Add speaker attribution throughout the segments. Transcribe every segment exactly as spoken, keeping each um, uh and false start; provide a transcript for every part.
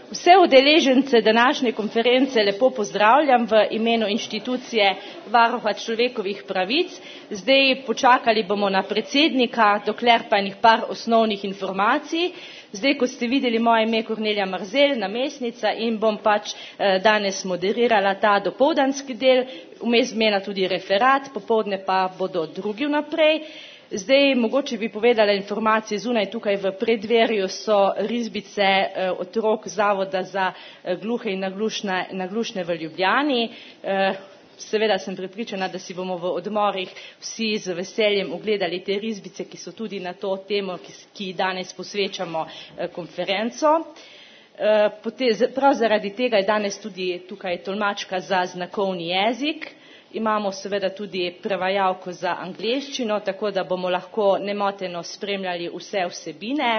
Speaker 1: Vse udeležence današnje konference lepo pozdravljam v imenu inštitucije Varuha človekovih pravic. Zdaj počakali bomo na predsednika, dokler pa enih par osnovnih informacij. Zdaj, kot ste videli, moje ime je Kornelija Marzelj, namestnica, in bom pač danes moderirala ta dopoldanski del, vmes imela tudi referat, popoldne pa bodo drugi vnaprej. Zdaj, mogoče bi povedala informacije zunaj, tukaj v preddverju so risbice eh, otrok Zavoda za eh, gluhe in naglušne, naglušne v Ljubljani. Eh, seveda sem prepričana, da si bomo v odmorih vsi z veseljem ogledali te risbice, ki so tudi na to temo, ki, ki danes posvečamo eh, konferenco. Eh, pote, prav zaradi tega je danes tudi tukaj tolmačka za znakovni jezik. Imamo seveda tudi prevajalko za angleščino, tako da bomo lahko nemoteno spremljali vse vsebine.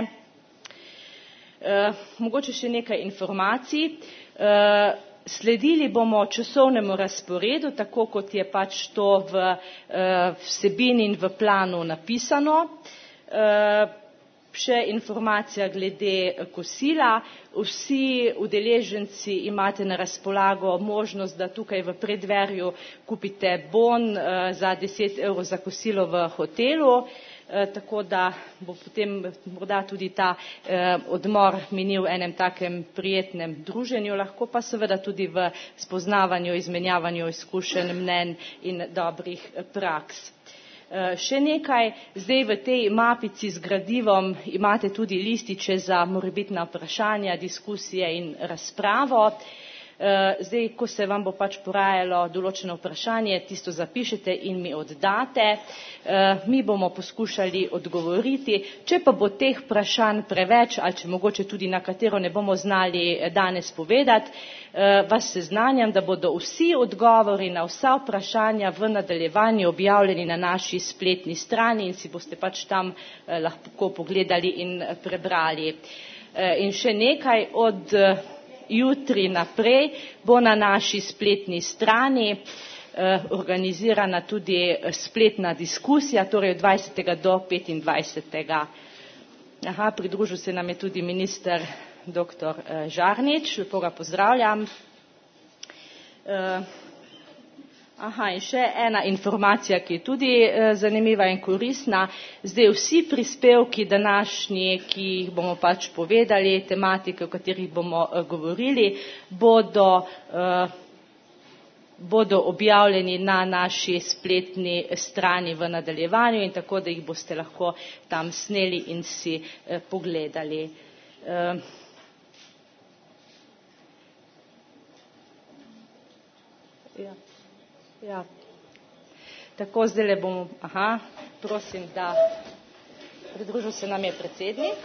Speaker 1: E, mogoče še nekaj informacij. E, sledili bomo časovnemu razporedu, tako kot je pač to v e, vsebini in v planu napisano. E, Še informacija glede kosila. Vsi udeleženci imate na razpolago možnost, da tukaj v preddverju kupite bon za deset evrov za kosilo v hotelu, tako da bo potem morda tudi ta odmor minil v enem takem prijetnem druženju, lahko pa seveda tudi v spoznavanju, izmenjavanju izkušenj, mnenj in dobrih praks. Še nekaj, zdaj v tej mapici z gradivom imate tudi lističe za morebitna vprašanja, diskusije in razpravo. Zdaj, ko se vam bo pač porajalo določeno vprašanje, tisto zapišete in mi oddate. Mi bomo poskušali odgovoriti. Če pa bo teh vprašanj preveč, ali če mogoče tudi na katero ne bomo znali danes povedati, vas seznanjam, da bodo vsi odgovori na vsa vprašanja v nadaljevanju objavljeni na naši spletni strani in si boste pač tam lahko pogledali in prebrali. In še nekaj, od jutri naprej bo na naši spletni strani eh, organizirana tudi spletna diskusija, torej od dvajsetega do petindvajsetega Aha, pridružil se nam je tudi minister doktor eh, Žarnič, lepo ga pozdravljam. Eh, Aha, in še ena informacija, ki je tudi eh, zanimiva in koristna. Zdaj vsi prispevki današnji, ki jih bomo pač povedali, tematike, o katerih bomo eh, govorili, bodo, eh, bodo objavljeni na naši spletni strani v nadaljevanju in tako, da jih boste lahko tam sneli in si eh, pogledali. Eh, ja. Ja, tako zdaj le bomo, aha, prosim, da pridružil se nam je predsednik.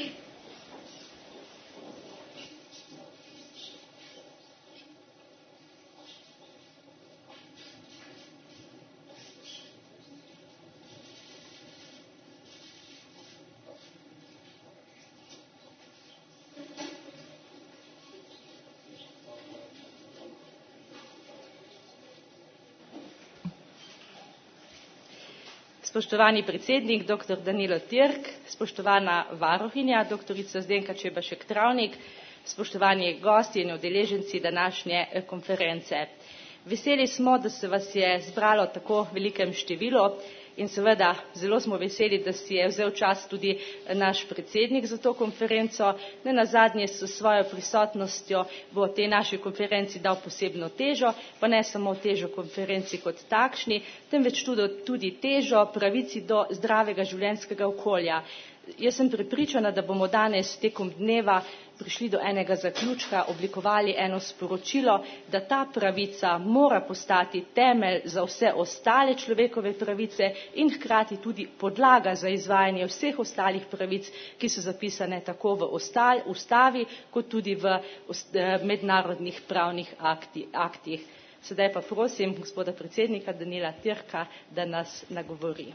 Speaker 1: Spoštovani predsednik, doktor Danilo Türk, spoštovana varuhinja, doktorica Zdenka Čebašek Travnik, spoštovani gostje in udeleženci današnje konference. Veseli smo, da se vas je zbralo tako velikem številu in seveda zelo smo veseli, da si je vzel čas tudi naš predsednik za to konferenco. Ne nazadnje s svojo prisotnostjo bo tej naši konferenci dal posebno težo, pa ne samo težo konferenci kot takšni, temveč tudi, tudi težo pravici do zdravega življenjskega okolja. Jaz sem prepričana, da bomo danes tekom dneva prišli do enega zaključka, oblikovali eno sporočilo, da ta pravica mora postati temelj za vse ostale človekove pravice in hkrati tudi podlaga za izvajanje vseh ostalih pravic, ki so zapisane tako v ustavi, kot tudi v mednarodnih pravnih aktih. Sedaj pa prosim gospoda predsednika Danila Türka, da nas nagovori.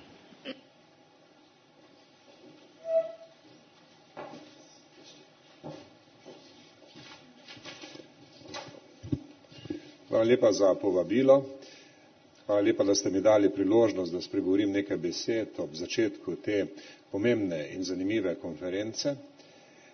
Speaker 2: Hvala lepa za povabilo. Hvala lepa, da ste mi dali priložnost, da spregovorim nekaj besed ob začetku te pomembne in zanimive konference.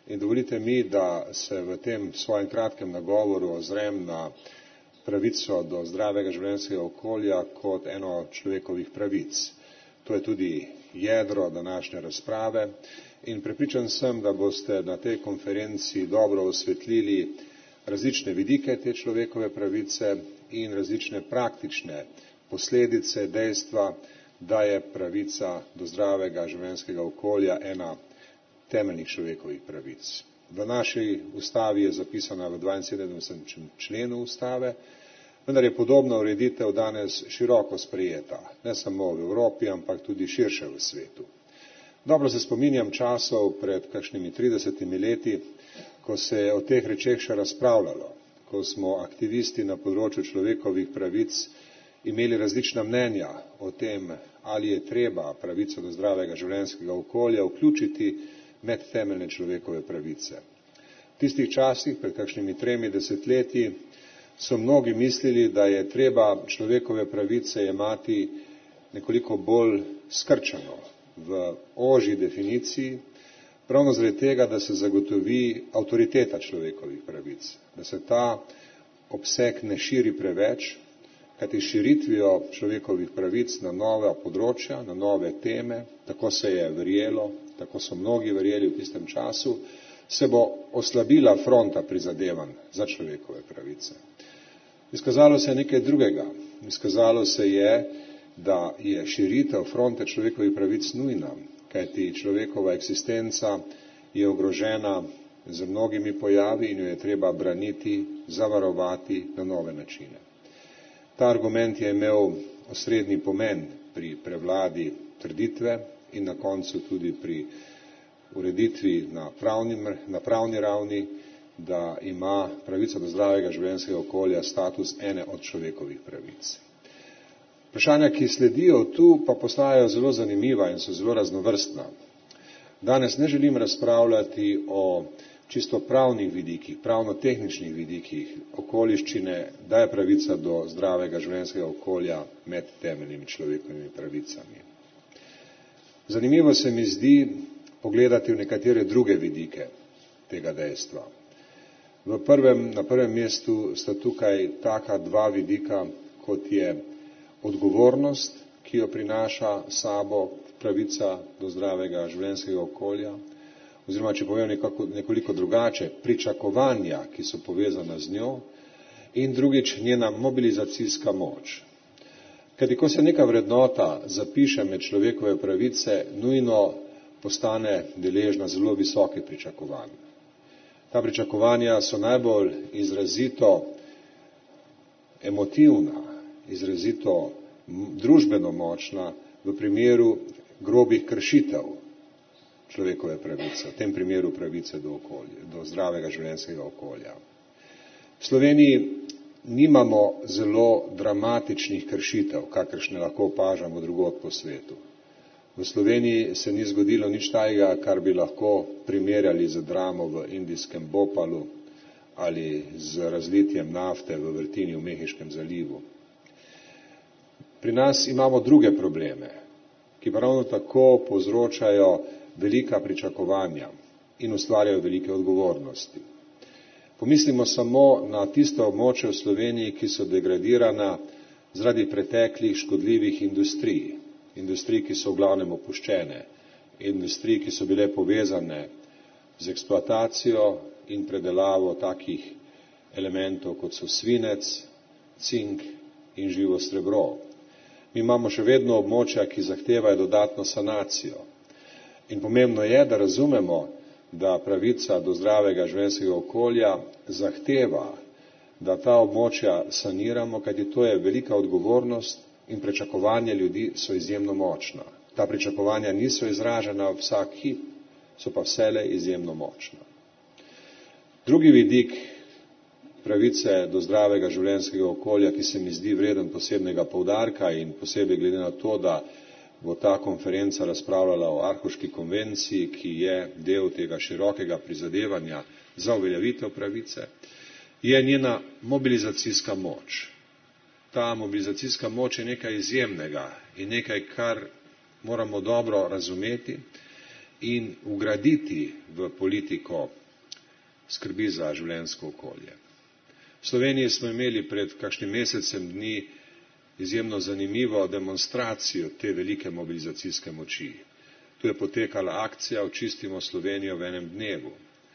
Speaker 2: In dovolite mi, da se v tem svojem kratkem nagovoru ozrem na pravico do zdravega življenjskega okolja kot eno človekovih pravic. To je tudi jedro današnje razprave in prepričan sem, da boste na tej konferenci dobro osvetlili različne vidike te človekove pravice in različne praktične posledice dejstva, da je pravica do zdravega življenjskega okolja ena temeljnih človekovih pravic. V naši ustavi je zapisana v dvainsedemdesetem členu ustave, vendar je podobna ureditev danes široko sprejeta, ne samo v Evropi, ampak tudi širše v svetu. Dobro se spominjam časov pred kakšnimi tridesetimi leti, ko se je o teh rečeh še razpravljalo, ko smo aktivisti na področju človekovih pravic imeli različna mnenja o tem, ali je treba pravico do zdravega življenjskega okolja vključiti med temeljne človekove pravice. V tistih časih, pred kakšnimi tremi desetletji, so mnogi mislili, da je treba človekove pravice jemati nekoliko bolj skrčeno, v ožji definiciji, pravno zaradi tega, da se zagotovi avtoriteta človekovih pravic, da se ta obseg ne širi preveč, kajti širitvijo človekovih pravic na nova področja, na nove teme, tako se je verjelo, tako so mnogi verjeli v tistem času, se bo oslabila fronta prizadevanj za človekove pravice. Izkazalo se je nekaj drugega. Izkazalo se je, da je širitev fronte človekovih pravic nujna, kajti človekova eksistenca je ogrožena z mnogimi pojavi in jo je treba braniti, zavarovati na nove načine. Ta argument je imel osrednji pomen pri prevladi trditve in na koncu tudi pri ureditvi na pravni, na pravni ravni, da ima pravica do zdravega življenjskega okolja status ene od človekovih pravic. Vprašanja, ki sledijo tu, pa postajajo zelo zanimiva in so zelo raznovrstna. Danes ne želim razpravljati o čisto pravnih vidikih, pravno-tehničnih vidikih okoliščine, da je pravica do zdravega življenjskega okolja med temeljnimi človekovimi pravicami. Zanimivo se mi zdi pogledati v nekatere druge vidike tega dejstva. V prvem, na prvem mestu sta tukaj taka dva vidika, kot je odgovornost, ki jo prinaša sabo pravica do zdravega življenjskega okolja, oziroma če povem nekako, nekoliko drugače, pričakovanja, ki so povezana z njo, in drugič njena mobilizacijska moč. Kajti ko se neka vrednota zapiše med človekove pravice, nujno postane deležna zelo visokih pričakovanj. Ta pričakovanja so najbolj izrazito emotivna, izrazito družbeno močna v primeru grobih kršitev človekove pravice, v tem primeru pravice do, okolja, do zdravega življenjskega okolja. V Sloveniji nimamo zelo dramatičnih kršitev, kakršne lahko opažamo drugod po svetu. V Sloveniji se ni zgodilo nič tajega, kar bi lahko primerjali z dramo v indijskem Bopalu ali z razlitjem nafte v vrtini v Mehiškem zalivu. Pri nas imamo druge probleme, ki pa ravno tako povzročajo velika pričakovanja in ustvarjajo velike odgovornosti. Pomislimo samo na tiste območja v Sloveniji, ki so degradirana zaradi preteklih škodljivih industrij, industrij, ki so v glavnem opuščene, industrij, ki so bile povezane z eksploatacijo in predelavo takih elementov, kot so svinec, cink in živo srebro. Mi imamo še vedno območja, ki zahtevajo dodatno sanacijo. In pomembno je, da razumemo, da pravica do zdravega življenjskega okolja zahteva, da ta območja saniramo, kajti to je velika odgovornost in pričakovanja ljudi so izjemno močna. Ta pričakovanja niso izražena vsak hip, so pa vselej izjemno močna. Drugi vidik pravice do zdravega življenjskega okolja, ki se mi zdi vreden posebnega poudarka in posebej glede na to, da bo ta konferenca razpravljala o Aarhuški konvenciji, ki je del tega širokega prizadevanja za uveljavitev pravice, je njena mobilizacijska moč. Ta mobilizacijska moč je nekaj izjemnega in nekaj, kar moramo dobro razumeti in vgraditi v politiko skrbi za življenjsko okolje. V Sloveniji smo imeli pred kakšnim mesecem dni izjemno zanimivo demonstracijo te velike mobilizacijske moči. Tu je potekala akcija Očistimo Slovenijo v enem dnevu.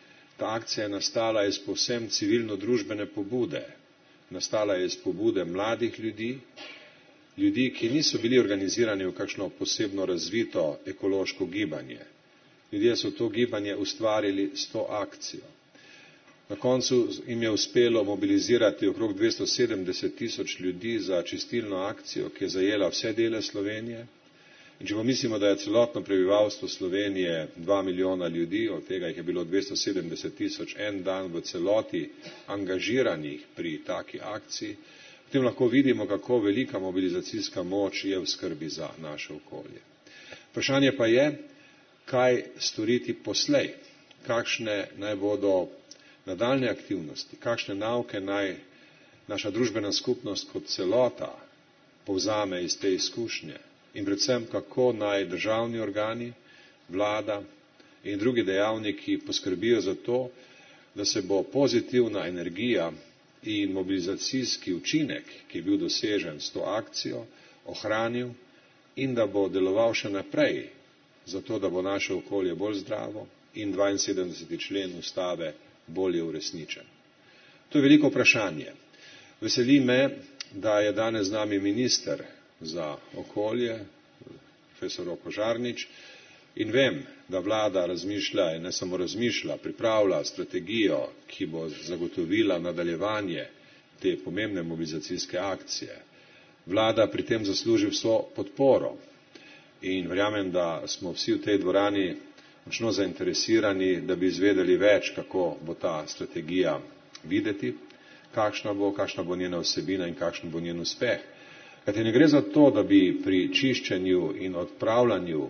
Speaker 2: Ta akcija je nastala iz povsem civilno-družbene pobude. Nastala je iz pobude mladih ljudi, ljudi, ki niso bili organizirani v kakšno posebno razvito ekološko gibanje. Ljudje so to gibanje ustvarili s to akcijo. Na koncu jim je uspelo mobilizirati okrog dvesto sedemdeset tisoč ljudi za čistilno akcijo, ki je zajela vse dele Slovenije. In če pomislimo, da je celotno prebivalstvo Slovenije dva milijona ljudi, od tega jih je bilo dvesto sedemdeset tisoč en dan v celoti angažiranih pri taki akciji, potem lahko vidimo, kako velika mobilizacijska moč je v skrbi za naše okolje. Vprašanje pa je, kaj storiti poslej, kakšne naj bodo nadaljne aktivnosti, kakšne nauke naj naša družbena skupnost kot celota povzame iz te izkušnje in predvsem, kako naj državni organi, vlada in drugi dejavniki poskrbijo za to, da se bo pozitivna energija in mobilizacijski učinek, ki je bil dosežen s to akcijo, ohranil in da bo deloval še naprej, zato da bo naše okolje bolj zdravo in dvainsedemdeseti člen ustave bolje uresničen. To je veliko vprašanje. Veseli me, da je danes z nami minister za okolje, profesor Roko Žarnič, in vem, da vlada razmišlja in ne samo razmišlja, pripravlja strategijo, ki bo zagotovila nadaljevanje te pomembne mobilizacijske akcije. Vlada pri tem zasluži vso podporo in verjamem, da smo vsi v tej dvorani močno zainteresirani, da bi izvedeli več, kako bo ta strategija videti, kakšna bo, kakšna bo njena vsebina in kakšen bo njen uspeh. Kajti ne gre za to, da bi pri čiščenju in odpravljanju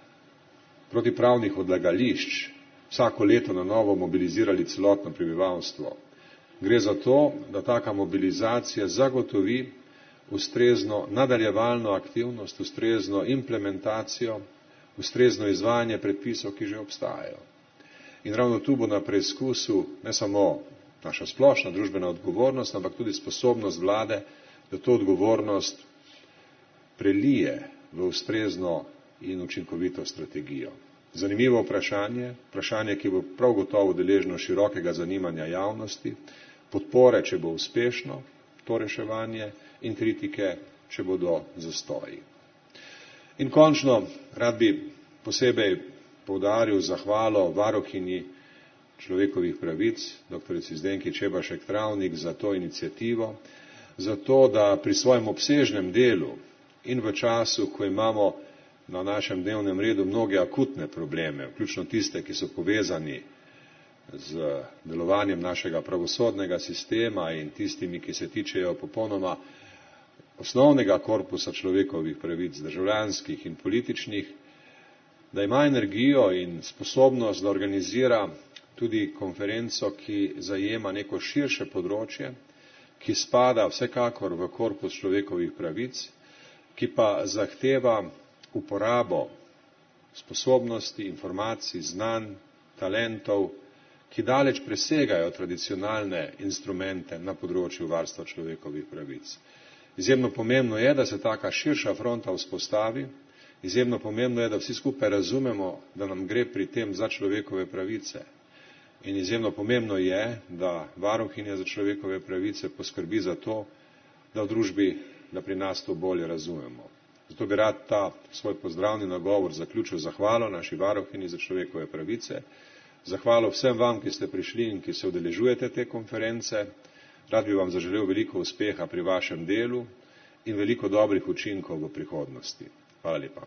Speaker 2: protipravnih odlagališč vsako leto na novo mobilizirali celotno prebivalstvo. Gre za to, da taka mobilizacija zagotovi ustrezno nadaljevalno aktivnost, ustrezno implementacijo, ustrezno izvajanje predpisov, ki že obstajajo. In ravno tu bo na preizkusu ne samo naša splošna družbena odgovornost, ampak tudi sposobnost vlade, da to odgovornost prelije v ustrezno in učinkovito strategijo. Zanimivo vprašanje, vprašanje, ki bo prav gotovo deležno širokega zanimanja javnosti, podpore, če bo uspešno to reševanje, in kritike, če bodo zastoji. In končno, rad bi posebej poudaril zahvalo varuhinji človekovih pravic, doktorici Zdenki Čebašek Travnik, za to iniciativo, za to, da pri svojem obsežnem delu in v času, ko imamo na našem dnevnem redu mnoge akutne probleme, vključno tiste, ki so povezani z delovanjem našega pravosodnega sistema in tistimi, ki se tičejo popolnoma osnovnega korpusa človekovih pravic, državljanskih in političnih, da ima energijo in sposobnost, da organizira tudi konferenco, ki zajema neko širše področje, ki spada vsekakor v korpus človekovih pravic, ki pa zahteva uporabo sposobnosti, informacij, znanj, talentov, ki daleč presegajo tradicionalne instrumente na področju varstva človekovih pravic. Izjemno pomembno je, da se taka širša fronta vzpostavi, izjemno pomembno je, da vsi skupaj razumemo, da nam gre pri tem za človekove pravice. In izjemno pomembno je, da varuhinja za človekove pravice poskrbi za to, da v družbi, da pri nas to bolje razumemo. Zato bi rad ta svoj pozdravni nagovor zaključil zahvalo naši varuhinji za človekove pravice, zahvalo vsem vam, ki ste prišli in ki se udeležujete te konference. Rad bi vam zaželel veliko uspeha pri vašem delu in veliko dobrih učinkov v prihodnosti. Hvala lepa.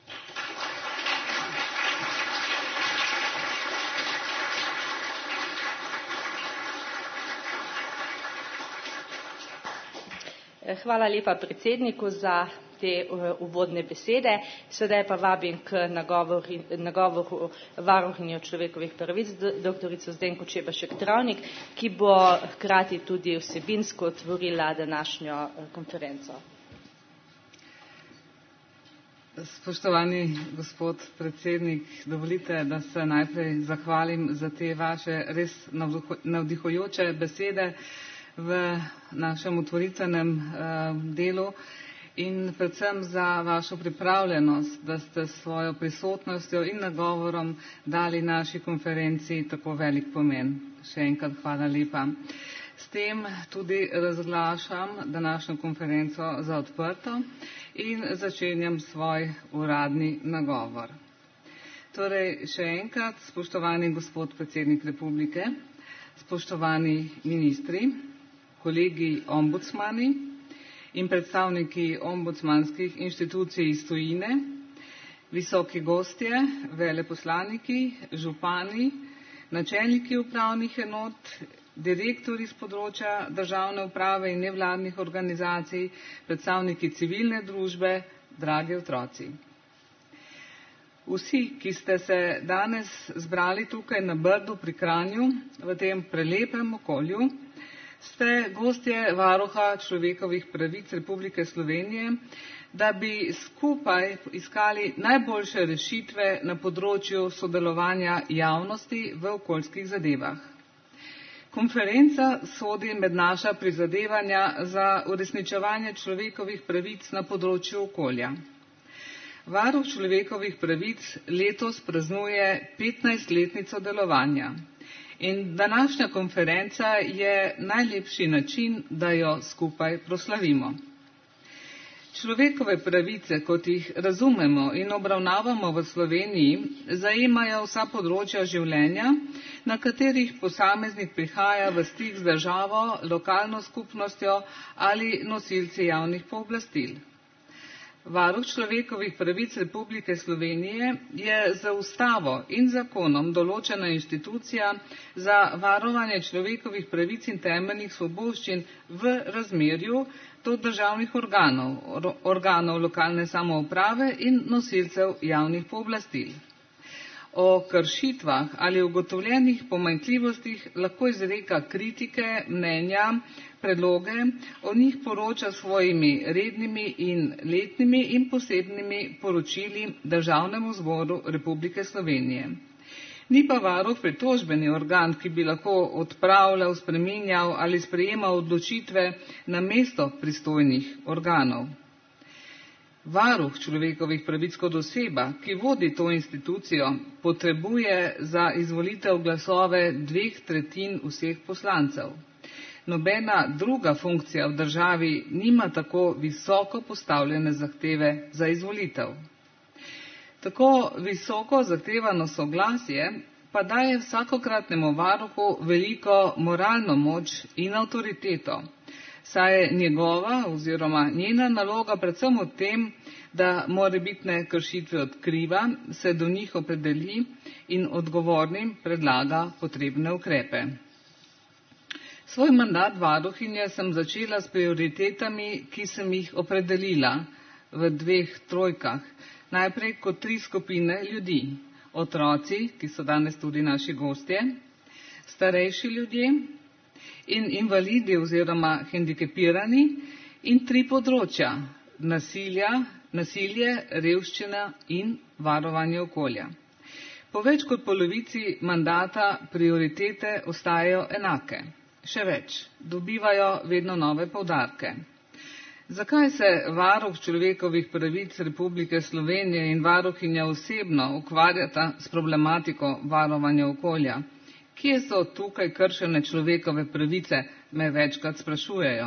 Speaker 1: Hvala lepa predsedniku za te uvodne besede. Sedaj pa vabim k nagovoru, nagovoru varuhinje človekovih pravic, doktorico Zdenko Čebašek Travnik, ki bo hkrati tudi vsebinsko otvorila današnjo konferenco.
Speaker 3: Spoštovani gospod predsednik, dovolite, da se najprej zahvalim za te vaše res navdihujoče besede v našem otvoritvenem delu in predvsem za vašo pripravljenost, da ste s svojo prisotnostjo in nagovorom dali naši konferenciji tako velik pomen. Še enkrat hvala lepa. S tem tudi razglašam današnjo konferenco za odprto in začenjam svoj uradni nagovor. Torej, še enkrat, spoštovani gospod predsednik republike, spoštovani ministri, kolegi ombudsmani in predstavniki ombudsmanskih inštitucij iz tujine, visoki gostje, veleposlaniki, župani, načelniki upravnih enot, direktorji z področja državne uprave in nevladnih organizacij, predstavniki civilne družbe, dragi otroci. Vsi, ki ste se danes zbrali tukaj na Brdu pri Kranju, v tem prelepem okolju, ste gostje Varuha človekovih pravic Republike Slovenije, da bi skupaj iskali najboljše rešitve na področju sodelovanja javnosti v okoljskih zadevah. Konferenca sodi med naša prizadevanja za uresničevanje človekovih pravic na področju okolja. Varuh človekovih pravic letos praznuje petnajstletnico delovanja in današnja konferenca je najlepši način, da jo skupaj proslavimo. Človekove pravice, kot jih razumemo in obravnavamo v Sloveniji, zajemajo vsa področja življenja, na katerih posameznik prihaja v stik z državo, lokalno skupnostjo ali nosilci javnih pooblastil. Varuh človekovih pravic Republike Slovenije je z ustavo in zakonom določena inštitucija za varovanje človekovih pravic in temeljnih svoboščin v razmerju do državnih organov, organov lokalne samouprave in nosilcev javnih pooblastil. O kršitvah ali ugotovljenih pomanjkljivostih lahko izreka kritike, mnenja, predloge, o njih poroča svojimi rednimi in letnimi in posebnimi poročili Državnemu zboru Republike Slovenije. Ni pa varuh pritožbeni organ, ki bi lahko odpravljal, spreminjal ali sprejemal odločitve namesto pristojnih organov. Varuh človekovih pravic kot oseba, ki vodi to institucijo, potrebuje za izvolitev glasove dveh tretjin vseh poslancev. Nobena druga funkcija v državi nima tako visoko postavljene zahteve za izvolitev. Tako visoko zahtevano soglasje pa daje vsakokratnemu varuhu veliko moralno moč in avtoriteto, saj je njegova oziroma njena naloga predvsem v tem, da morebitne kršitve odkriva, se do njih opredeli in odgovornim predlaga potrebne ukrepe. Svoj mandat varuhinje sem začela s prioritetami, ki sem jih opredelila v dveh trojkah. Najprej kot tri skupine ljudi. Otroci, ki so danes tudi naši gostje, starejši ljudje in invalidi oziroma hendikepirani in tri področja. Nasilja, nasilje, revščina in varovanje okolja. Po več kot polovici mandata prioritete ostajajo enake. Še več, dobivajo vedno nove poudarke. Zakaj se varuh človekovih pravic Republike Slovenije in varuhinja osebno ukvarjata s problematiko varovanja okolja? Kje so tukaj kršene človekove pravice, me večkrat sprašujejo.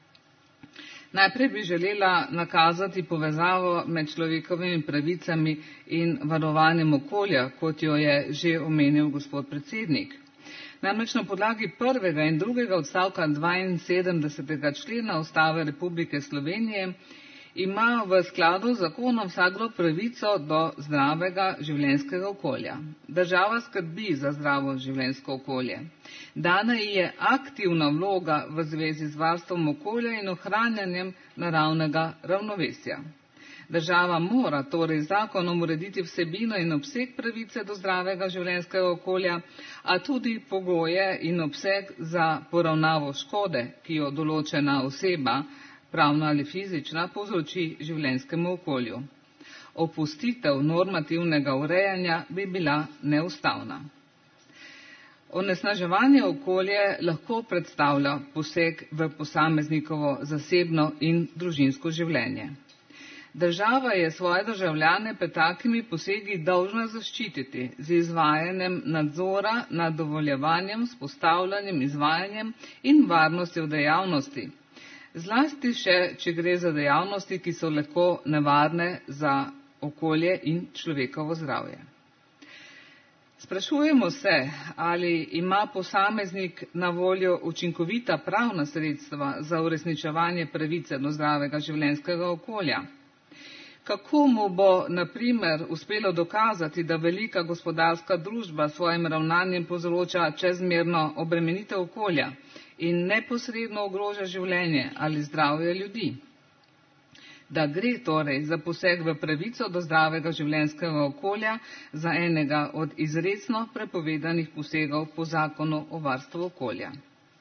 Speaker 3: Najprej bi želela nakazati povezavo med človekovimi pravicami in varovanjem okolja, kot jo je že omenil gospod predsednik. Namreč na podlagi prvega in drugega odstavka dvainsedemdesetega člena Ustave Republike Slovenije ima v skladu z zakonom vsakdo pravico do zdravega življenjskega okolja. Država skrbi za zdravo življenjsko okolje. Dana ji je aktivna vloga v zvezi z varstvom okolja in ohranjanjem naravnega ravnovesja. Država mora torej zakonom urediti vsebino in obseg pravice do zdravega življenjskega okolja, a tudi pogoje in obseg za poravnavo škode, ki jo določena oseba, pravna ali fizična, povzroči življenjskemu okolju. opustitev normativnega urejanja bi bila neustavna. Onesnaževanje okolje lahko predstavlja poseg v posameznikovo zasebno in družinsko življenje. Država je svoje državljane pred takimi posegi dolžna zaščititi z izvajanjem nadzora nad dovoljevanjem, vzpostavljanjem, izvajanjem in varnostjo dejavnosti. Zlasti še, če gre za dejavnosti, ki so lahko nevarne za okolje in človekovo zdravje. Sprašujemo se, ali ima posameznik na voljo učinkovita pravna sredstva za uresničevanje pravice do zdravega življenjskega okolja. Kako mu bo, na primer, uspelo dokazati, da velika gospodarska družba s svojim ravnanjem povzroča čezmerno obremenitev okolja in neposredno ogroža življenje ali zdravje ljudi? Da gre torej za poseg v pravico do zdravega življenjskega okolja za enega od izrecno prepovedanih posegov po zakonu o varstvu okolja.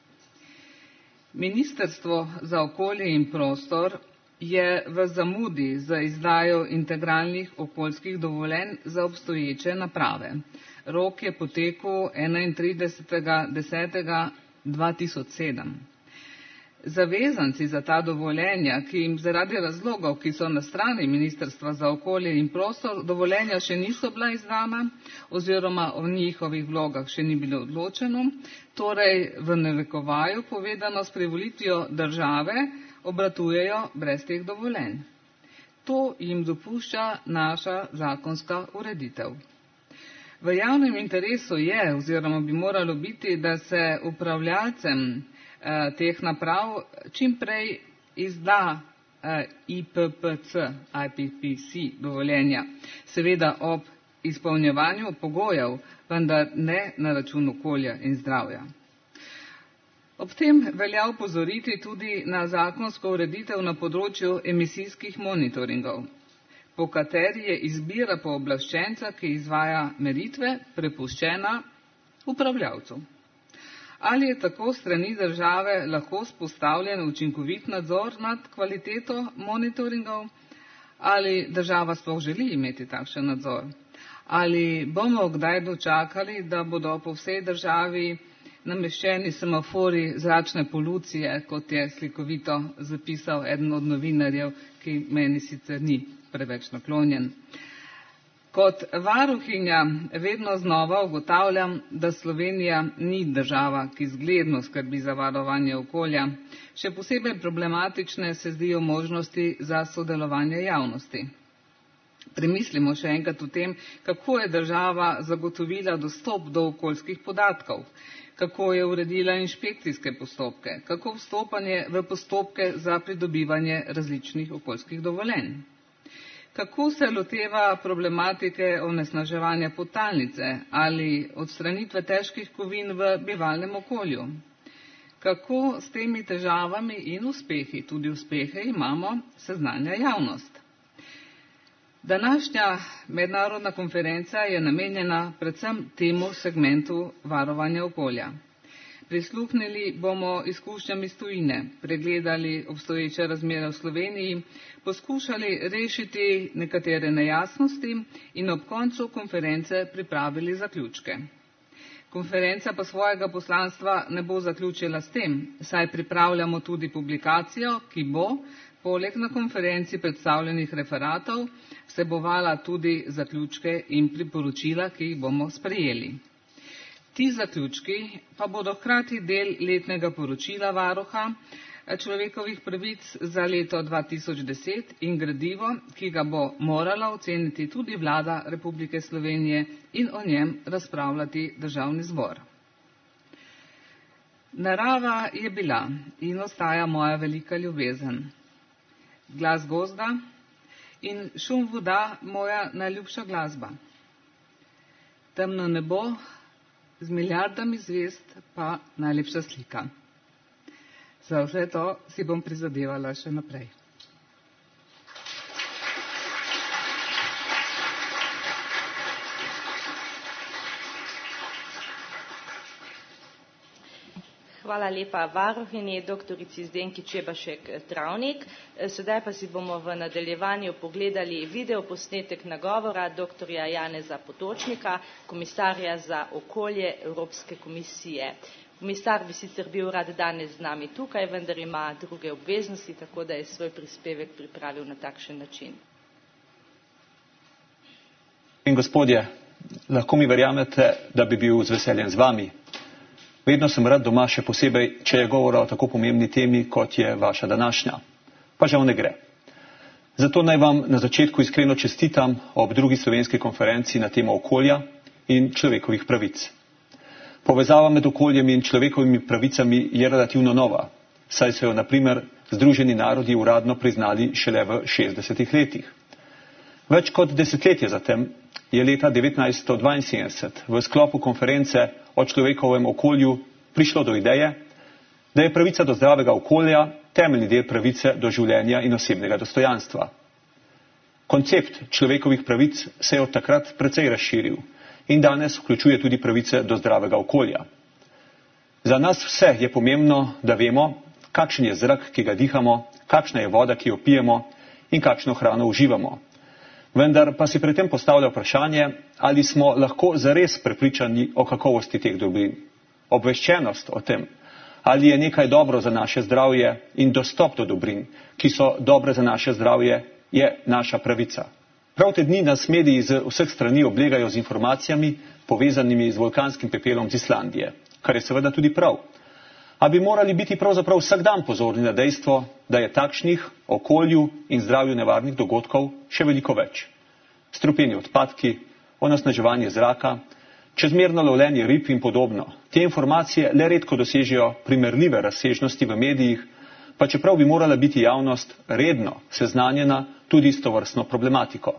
Speaker 3: Ministrstvo za okolje in prostor je v zamudi za izdajo integralnih okoljskih dovoljenj za obstoječe naprave. Rok je potekel enaintridesetega desetega dva tisoč sedem. Zavezanci za ta dovoljenja, ki jim zaradi razlogov, ki so na strani Ministrstva za okolje in prostor, dovoljenja še niso bila izdana oziroma o njihovih vlogah še ni bilo odločeno, torej v narekovaju povedano s privolitvijo države obratujejo brez teh dovoljenj. To jim dopušča naša zakonska ureditev. V javnem interesu je oziroma bi moralo biti, da se upravljalcem eh, teh naprav čim prej izda eh, I P P C, I P P C dovoljenja, seveda ob izpolnjevanju pogojev, vendar ne na račun okolja in zdravja. Ob tem velja opozoriti tudi na zakonsko ureditev na področju emisijskih monitoringov, po kateri je izbira pooblaščenca, ki izvaja meritve, prepuščena upravljavcu. Ali je tako strani države lahko vzpostavljen učinkovit nadzor nad kvaliteto monitoringov? Ali država sploh želi imeti takšen nadzor? Ali bomo kdaj dočakali, da bodo po vsej državi nameščeni semafori zračne polucije, kot je slikovito zapisal eden od novinarjev, ki meni sicer ni preveč naklonjen. Kot varuhinja vedno znova ugotavljam, da Slovenija ni država, ki zgledno skrbi za varovanje okolja. Še posebej problematične se zdijo možnosti za sodelovanje javnosti. Premislimo še enkrat o tem, kako je država zagotovila dostop do okoljskih podatkov, kako je uredila inšpekcijske postopke, kako vstopanje v postopke za pridobivanje različnih okoljskih dovoljenj. Kako se loteva problematike onesnaževanja podtalnice ali odstranitve težkih kovin v bivalnem okolju? Kako s temi težavami in uspehi, tudi uspehe imamo, seznanja javnost? Današnja mednarodna konferenca je namenjena predvsem temu segmentu varovanja okolja. Prisluhnili bomo izkušnjam iz tujine, pregledali obstoječe razmere v Sloveniji, poskušali rešiti nekatere nejasnosti in ob koncu konference pripravili zaključke. Konferenca pa svojega poslanstva ne bo zaključila s tem, saj pripravljamo tudi publikacijo, ki bo, poleg na konferenci predstavljenih referatov, vsebovala tudi zaključke in priporočila, ki jih bomo sprejeli. Ti zaključki pa bodo hkrati del letnega poročila varuha človekovih pravic za leto dva tisoč deset in gradivo, ki ga bo morala oceniti tudi vlada Republike Slovenije in o njem razpravljati Državni zbor. Narava je bila in ostaja moja velika ljubezen. Glas gozda in šum voda moja najljubša glasba. Temno nebo z milijardami zvezd pa najlepša slika. Za vse to si bom prizadevala še naprej.
Speaker 1: Hvala lepa varuhinji, doktorici Zdenki Čebašek Travnik. Sedaj pa si bomo v nadaljevanju pogledali videoposnetek nagovora doktorja Janeza Potočnika, komisarja za okolje Evropske komisije. Komisar bi sicer bil rad danes z nami tukaj, vendar ima druge obveznosti, tako da je svoj prispevek pripravil na takšen način.
Speaker 4: In gospodje, lahko mi verjamete, da bi bil z veseljem z vami. Vedno sem rad doma, še posebej, če je govora o tako pomembni temi, kot je vaša današnja. Pa žal ne gre. Zato naj vam na začetku iskreno čestitam ob drugi slovenski konferenci na temo okolja in človekovih pravic. Povezava med okoljem in človekovimi pravicami je relativno nova, saj so jo na primer Združeni narodi uradno priznali šele v šestdesetih letih. Več kot desetletje zatem je leta devetnajststo dvainsedemdeset v sklopu konference o človekovem okolju prišlo do ideje, da je pravica do zdravega okolja temeljni del pravice do življenja in osebnega dostojanstva. Koncept človekovih pravic se je od takrat precej razširil in danes vključuje tudi pravice do zdravega okolja. Za nas vse je pomembno, da vemo, kakšen je zrak, ki ga dihamo, kakšna je voda, ki jo pijemo in kakšno hrano uživamo. Vendar pa si pri tem postavlja vprašanje, ali smo lahko zares prepričani o kakovosti teh dobrin. Obveščenost o tem, ali je nekaj dobro za naše zdravje in dostop do dobrin, ki so dobre za naše zdravje, je naša pravica. Prav te dni nas mediji z vseh strani oblegajo z informacijami, povezanimi z vulkanskim pepelom z Islandije, kar je seveda tudi prav. A bi morali biti pravzaprav vsak dan pozorni na dejstvo, da je takšnih okolju in zdravju nevarnih dogodkov še veliko več. Strupeni odpadki, onesnaževanje zraka, čezmerno lovljenje rib in podobno. Te informacije le redko dosežejo primerljive razsežnosti v medijih, pa čeprav bi morala biti javnost redno seznanjena tudi s tovrstno problematiko.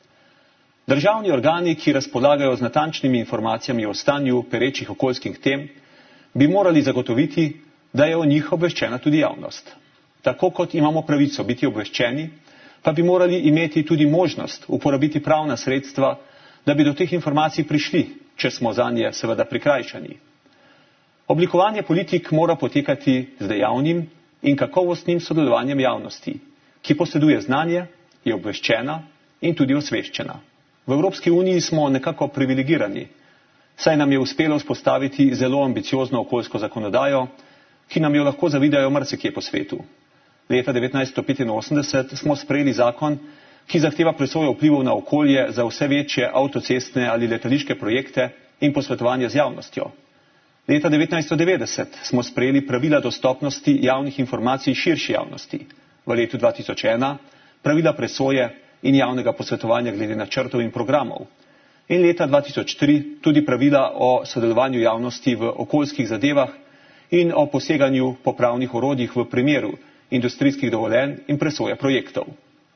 Speaker 4: Državni organi, ki razpolagajo z natančnimi informacijami o stanju perečih okoljskih tem, bi morali zagotoviti, da je o njih obveščena tudi javnost. Tako kot imamo pravico biti obveščeni, pa bi morali imeti tudi možnost uporabiti pravna sredstva, da bi do teh informacij prišli, če smo zanje seveda prikrajšani. Oblikovanje politik mora potekati z dejavnim in kakovostnim sodelovanjem javnosti, ki poseduje znanje, je obveščena in tudi osveščena. V Evropski uniji smo nekako privilegirani, saj nam je uspelo vzpostaviti zelo ambiciozno okoljsko zakonodajo, ki nam jo lahko zavidajo marsikje po svetu. Leta devetnajststo petinosemdeset smo sprejeli zakon, ki zahteva presojo vplivov na okolje za vse večje avtocestne ali letališke projekte in posvetovanje z javnostjo. Leta devetnajststo devetdeset smo sprejeli pravila dostopnosti javnih informacij širši javnosti. V letu dva tisoč ena pravila presoje in javnega posvetovanja glede načrtov in programov. In leta dva tisoč tri tudi pravila o sodelovanju javnosti v okoljskih zadevah in o poseganju po pravnih orodjih v primeru industrijskih dovoljenj in presoje projektov.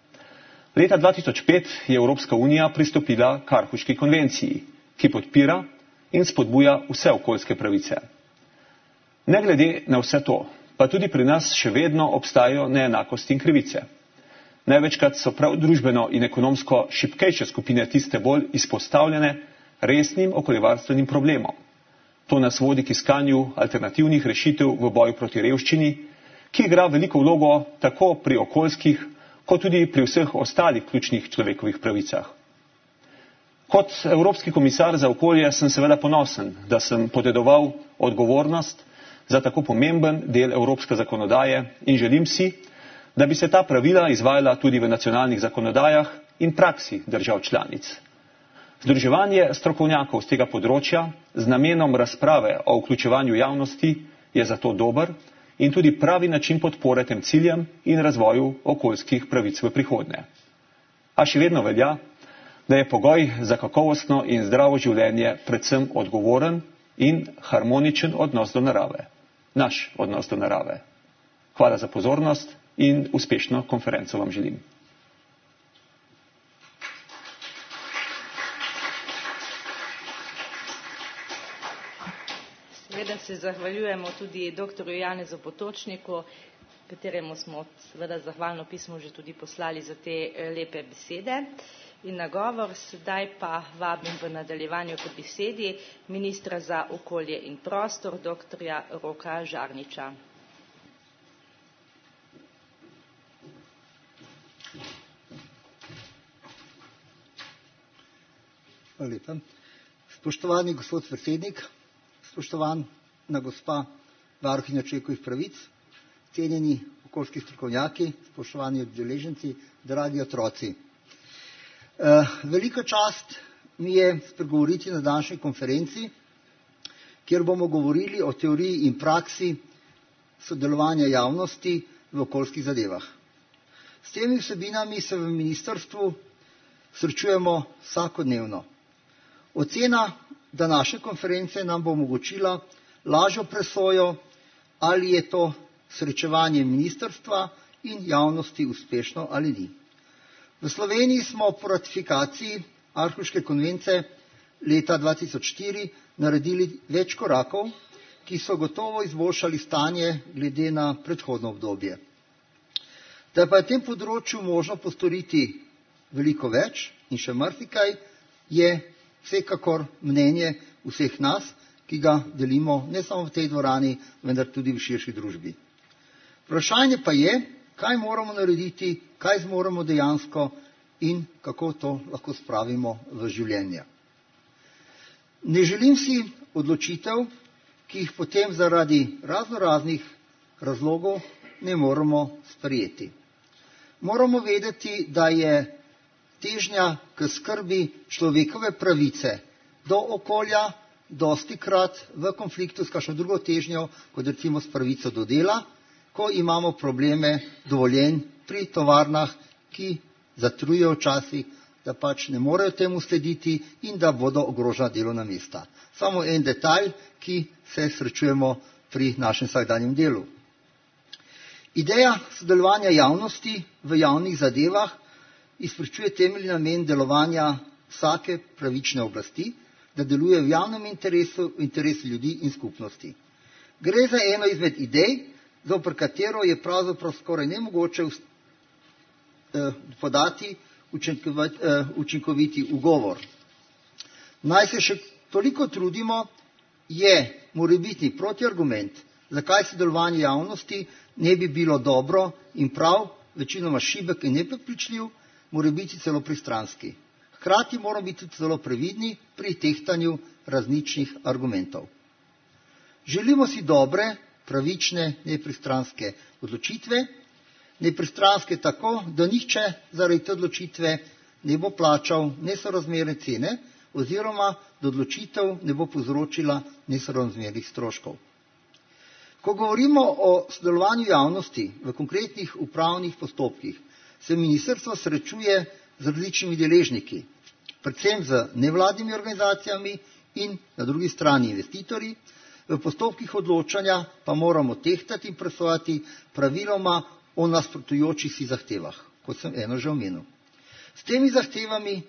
Speaker 4: Leta dva tisoč pet je Evropska unija pristopila k Aarhuški konvenciji, ki podpira in spodbuja vse okoljske pravice. Ne glede na vse to, pa tudi pri nas še vedno obstajajo neenakosti in krivice. Največkrat so prav družbeno in ekonomsko šibkejše skupine tiste bolj izpostavljene resnim okoljevarstvenim problemom. To nas vodi k iskanju alternativnih rešitev v boju proti revščini, ki igra veliko vlogo tako pri okoljskih, kot tudi pri vseh ostalih ključnih človekovih pravicah. Kot Evropski komisar za okolje sem seveda ponosen, da sem podedoval odgovornost za tako pomemben del evropske zakonodaje in želim si, da bi se ta pravila izvajala tudi v nacionalnih zakonodajah in praksi držav članic. Združevanje strokovnjakov z tega področja z namenom razprave o vključevanju javnosti je zato dober in tudi pravi način podpore tem ciljem in razvoju okoljskih pravic v prihodnje. A še vedno velja, da je pogoj za kakovostno in zdravo življenje predvsem odgovoren in harmoničen odnos do narave. Naš odnos do narave. Hvala za pozornost in uspešno konferenco vam želim.
Speaker 1: Seveda se zahvaljujemo tudi doktorju Janezu Potočniku, kateremu smo seveda zahvalno pismo že tudi poslali za te lepe besede. in nagovor. Sedaj pa vabim v nadaljevanju k besedi ministra za okolje in prostor, doktorja Roka Žarniča.
Speaker 5: Hvala lepa. Spoštovani gospod predsednik, spoštovana gospa varuhinja človekovih pravic, cenjeni okoljski strokovnjaki, spoštovani udeleženci, dragi otroci. Velika čast mi je spregovoriti na današnji konferenci, kjer bomo govorili o teoriji in praksi sodelovanja javnosti v okoljskih zadevah. S temi vsebinami se v ministrstvu srečujemo vsakodnevno. Ocena današnje konference nam bo omogočila lažjo presojo, ali je to srečevanje ministrstva in javnosti uspešno ali ni. V Sloveniji smo po ratifikaciji Aarhuške konvencije leta dva tisoč štiri naredili več korakov, ki so gotovo izboljšali stanje glede na predhodno obdobje. Da pa je na tem področju možno postoriti veliko več in še marsikaj, je vsekakor mnenje vseh nas, ki ga delimo ne samo v tej dvorani, vendar tudi v širši družbi. Vprašanje pa je, kaj moramo narediti, kaj zmoremo dejansko in kako to lahko spravimo v življenje. Ne želim si odločitev, ki jih potem zaradi razno raznih razlogov ne moremo sprejeti. Moramo vedeti, da je težnja k skrbi človekove pravice do okolja dosti krat v konfliktu s kakšno drugo težnjo, kot recimo s pravico do dela, ko imamo probleme dovoljenj pri tovarnah, ki zatrujejo včasih, da pač ne morejo temu slediti in da bodo ogrožena delovna mesta. Samo en detajl, ki se srečujemo pri našem vsakdanjem delu. Ideja sodelovanja javnosti v javnih zadevah izpričuje temeljni namen delovanja vsake pravične oblasti, da deluje v javnem interesu, v interesu ljudi in skupnosti. Gre za eno izmed idej, zoper katero je pravzaprav skoraj nemogoče eh, podati učinkovit, eh, učinkoviti ugovor. Naj se še toliko trudimo, je morebitni protiargument, zakaj sodelovanje javnosti ne bi bilo dobro in prav, večinoma šibek in neprepričljiv, mora biti celo pristranski. Hkrati moramo biti tudi zelo previdni pri tehtanju različnih argumentov. Želimo si dobre, pravične, nepristranske odločitve, nepristranske tako, da nihče zaradi te odločitve ne bo plačal nesorazmerne cene oziroma da odločitev ne bo povzročila nesorazmernih stroškov. Ko govorimo o sodelovanju javnosti v konkretnih upravnih postopkih, se ministrstvo srečuje z različnimi deležniki, predvsem z nevladnimi organizacijami in na drugi strani investitorji. V postopkih odločanja pa moramo tehtati in presojati praviloma o nasprotujočih si zahtevah, kot sem eno že omenil. S temi zahtevami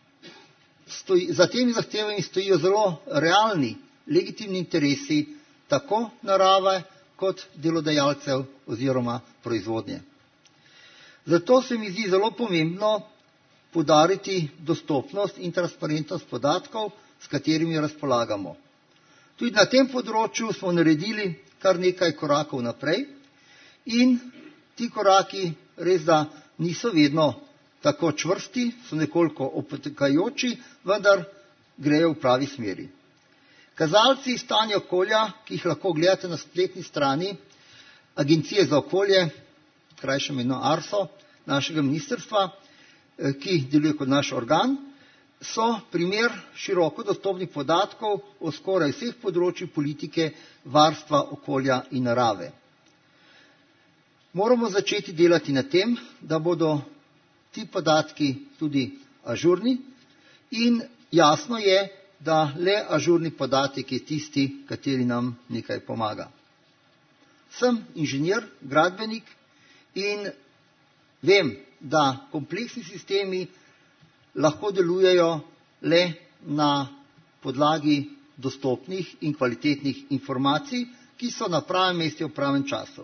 Speaker 5: stoji, za temi zahtevami stojijo zelo realni, legitimni interesi tako narave kot delodajalcev oziroma proizvodnje. Zato se mi zdi zelo pomembno poudariti dostopnost in transparentnost podatkov, s katerimi razpolagamo. Tudi na tem področju smo naredili kar nekaj korakov naprej in ti koraki res da niso vedno tako čvrsti, so nekoliko opotekajoči, vendar grejo v pravi smeri. Kazalci stanja okolja, ki jih lahko gledate na spletni strani Agencije za okolje, krajše imeno Arso, našega ministrstva, ki deluje kot naš organ, so primer široko dostopnih podatkov o skoraj vseh področjih politike varstva okolja in narave. Moramo začeti delati na tem, da bodo ti podatki tudi ažurni in jasno je, da le ažurni podatek je tisti, kateri nam nekaj pomaga. Sem inženir, gradbenik in vem, da kompleksni sistemi lahko delujejo le na podlagi dostopnih in kvalitetnih informacij, ki so na pravem mestu v pravem času.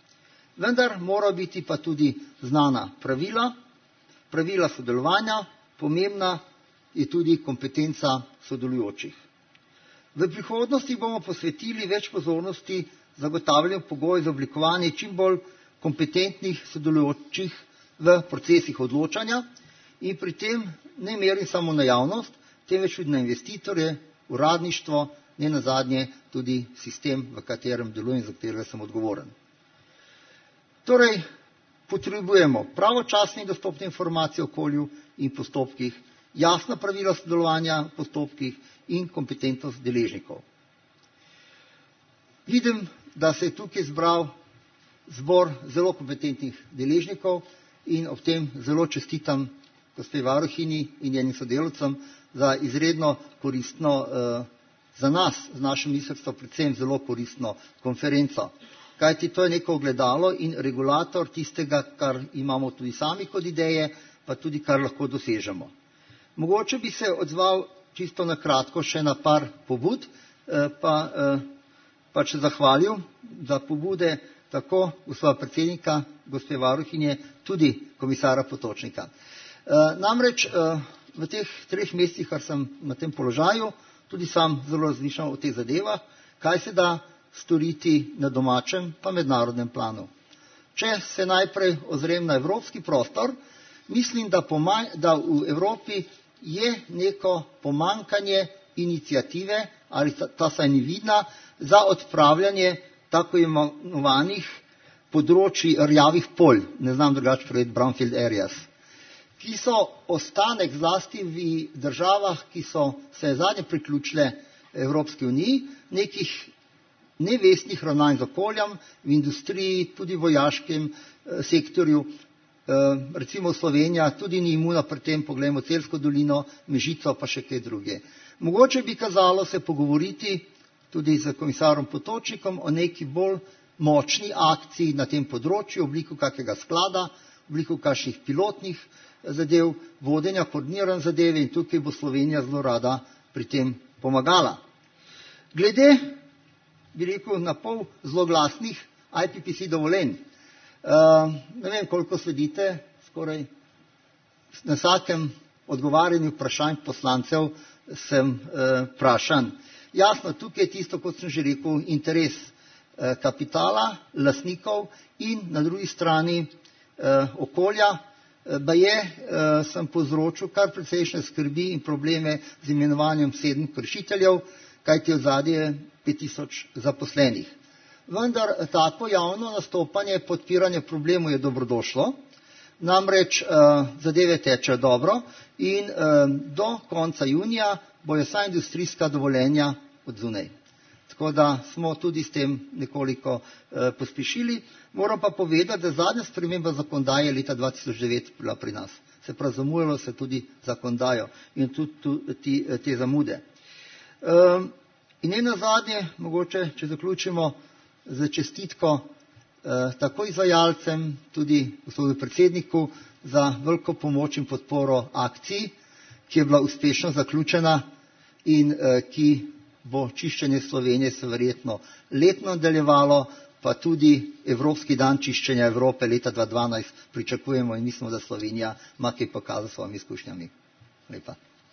Speaker 5: Vendar mora biti pa tudi znana pravila, pravila sodelovanja, pomembna je tudi kompetenca sodelujočih. V prihodnosti bomo posvetili več pozornosti zagotavljanju pogojev za oblikovanje čim bolj kompetentnih sodelujočih v procesih odločanja in pri tem ne merim samo na javnost, temveč tudi na investitorje, uradništvo, ne nazadnje tudi sistem, v katerem delujem, za katerega sem odgovoren. Torej, potrebujemo pravočasne in dostopne informacije o okolju in postopkih, jasna pravila sodelovanja v postopkih in kompetentnost deležnikov. Vidim, da se je tukaj zbral zbor zelo kompetentnih deležnikov in ob tem zelo čestitam gospe varuhinji in njenim sodelavcem za izredno koristno, za nas, z našim ministrstvom, predvsem zelo koristno konferenco. Kajti to je neko ogledalo in regulator tistega, kar imamo tudi sami kot ideje, pa tudi kar lahko dosežemo. Mogoče bi se odzval čisto na kratko še na par pobud, pa pač zahvalil za pobude tako gospoda predsednika, gospe varuhinje, tudi komisara Potočnika. Namreč v teh treh mesecih, kar sem na tem položaju, tudi sam zelo razmišljam o teh zadevah, kaj se da storiti na domačem pa mednarodnem planu. Če se najprej ozrem na evropski prostor, mislim, da, pomaj, da v Evropi je neko pomankanje inicijative, ali ta saj ni vidna, za odpravljanje tako imenovanih področji rjavih polj, ne znam drugače povedati brownfield areas, ki so ostanek zlasti v državah, ki so se zadnje priključile Evropski uniji, nekih nevestnih ravnanj z okoljem, v industriji, tudi v vojaškem sektorju. Recimo Slovenija tudi ni imuna pri tem, poglejmo Celjsko dolino, Mežico pa še kaj druge. Mogoče bi kazalo se pogovoriti tudi z komisarom Potočnikom o neki bolj močni akciji na tem področju, v obliku kakega sklada, v obliku kakšnih pilotnih zadev, vodenja, koordiniran zadeve in tukaj bo Slovenija zelo rada pri tem pomagala. Glede, bi rekel, na pol zloglasnih I P P C dovoljenj. Uh, ne vem, koliko sledite, skoraj na vsakem odgovarjanju vprašanj poslancev sem uh, vprašan. Jasno, tukaj je tisto, kot sem že rekel, interes uh, kapitala, lastnikov in na drugi strani uh, okolja. Ba je, uh, sem povzročil kar precejšnje skrbi in probleme z imenovanjem sedem kršiteljev, kajti od zadnje pet tisoč zaposlenih. Vendar tako javno nastopanje, podpiranje problemov je dobrodošlo, namreč uh, zadeve tečejo dobro in uh, do konca junija bojo vsa industrijska dovoljenja od zunaj. Tako da smo tudi s tem nekoliko uh, pospešili. Moram pa povedati, da zadnja sprememba zakonodaje leta dva tisoč devet bila pri nas. Se pravi, zamujalo se tudi zakonodajo in tudi, tudi te zamude. Uh, in ne nazadnje, mogoče, če zaključimo, za čestitko eh, tako izvajalcem, tudi gospodu predsedniku za veliko pomoč in podporo akciji, ki je bila uspešno zaključena in eh, ki bo čiščenje Slovenije se verjetno letno nadaljevalo, pa tudi Evropski dan čiščenja Evrope leta dva tisoč dvanajst pričakujemo in mislimo, da Slovenija ima kaj pokazati s svojimi izkušnjami. Lepa.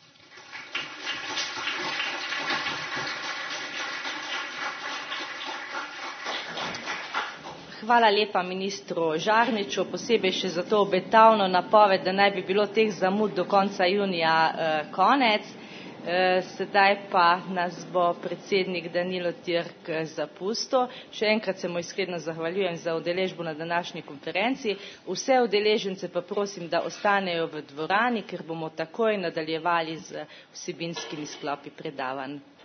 Speaker 1: Hvala lepa ministru Žarniču, posebej še za to obetavno napoved, da naj bi bilo teh zamud do konca junija eh, konec. Eh, sedaj pa nas bo predsednik Danilo Tirk zapustil. Še enkrat se mu iskreno zahvaljujem za udeležbo na današnji konferenci. Vse udeležence pa prosim, da ostanejo v dvorani, ker bomo takoj nadaljevali z vsebinskimi sklopi predavanj.